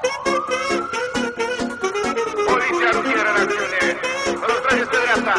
Poliția rutieră în acțiune. Vă rog, trageți pe dreapta.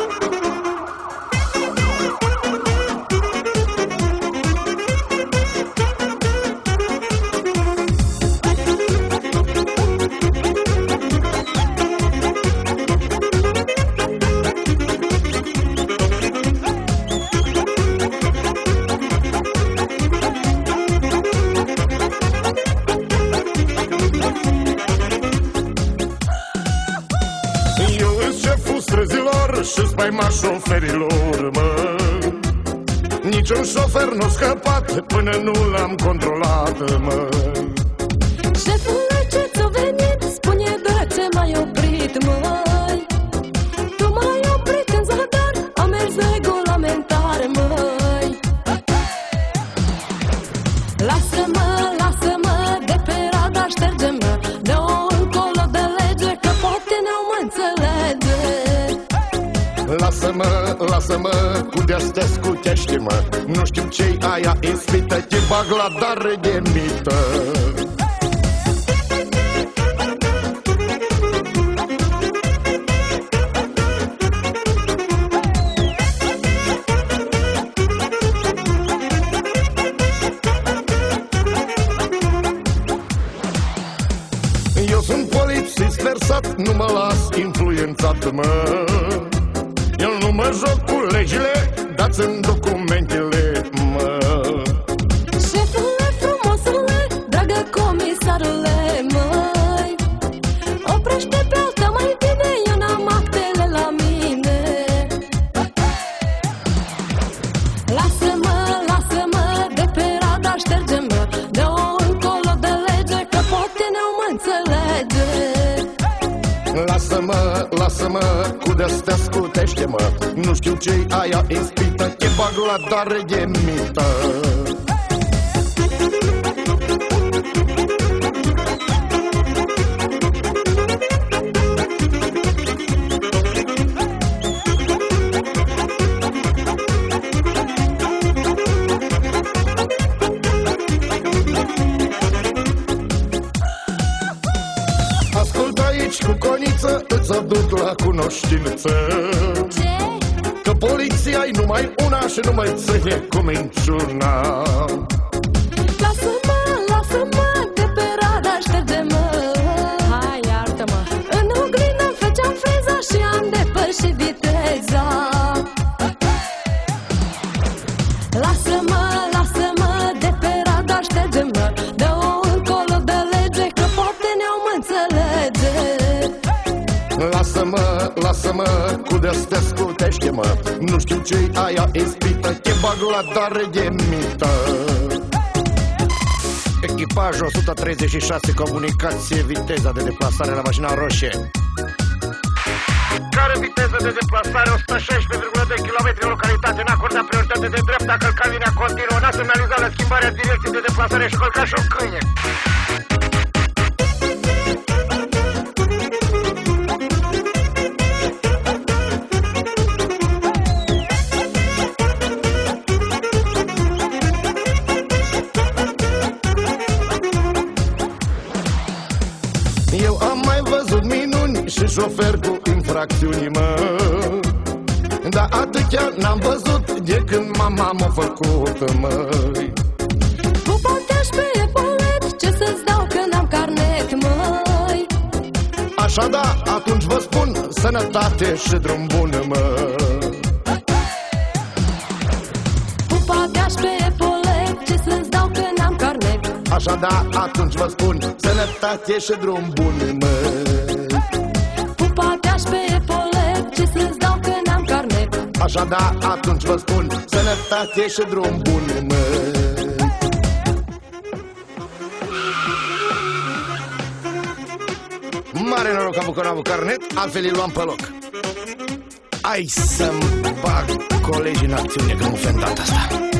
Și spaima șoferilor, mă. Niciun șofer n-a scăpat până nu l-am controlat, mă. Șefule, ce ți-a venit? Spune de ce m-ai oprit, măi. Tu m-ai oprit în zadar, am mers regulamentar, măi. Lasă-mă, de pe radar șterge-mă. Dă-o încolo de lege, că poate ne-o mă înțelege. Lasă-mă, cu de-astea scutește-mă. Nu știu ce-i aia ispită, te bag la dare de mită. Eu sunt polițist versat, nu mă las influențat, mă. Eu nu mă joc cu legile, dați-mi documentele, mă. Șefule, frumosule, dragă comisarule, măi. Oprește pe alta mai bine, eu n-am actele la mine. Lasă-mă, de pe radar șterge-mă. Dă-o încolo de lege, că poate ne-o mă înțelege. Lasă-mă, cu de-astea scutește-mă. Nu știu ce-i aia ispită, te bag la dare de mită. Ascult aici cu coniță, îți aduc la cunoștință. Ce? Că poliția-i numai una și nu mai ține cu minciuna. Lasă-mă, de pe radar șterge-mă. Hai, iartă-mă. În oglindă făceam freza și am depășit viteza. Lasă-mă, de pe radar șterge-mă. Dă-o încolo de lege, că poate ne-o mă înțelege. Lasă-mă, cu de-astea scutește-mă. Nu știu ce-i aia ispită, te bag la dare de mită. Echipaj 136, comunicație, viteza de deplasare la mașina roșie. Care viteză de deplasare? 116,2 km în localitate. N-a acordat prioritate de dreapta, călca linia continuă. N-a semnalizat la schimbarea direcției de deplasare și călca și un câine. Eu am mai văzut minuni și șofer cu infracțiuni, mă. Dar atât chiar n-am văzut de când mama m-a făcut, măi. Pupateași pe epolet, ce să-ți dau că n-am carnet, măi. Așa da, atunci vă spun sănătate și drum bun, mă. Pupateași pe epolet, ce să-ți dau că n-am carnet. Așa da, atunci vă spun sănătate și drum bun, mă. Pupateași pe epolet, ce să-ți dau că n-am carnet. Așa da, atunci vă spun sănătate și drum bun, mă. Mare noroc că am avut carnet, altfel îi luam pe loc. Hai să-mi bag colegii în acțiune, că nu fem data asta.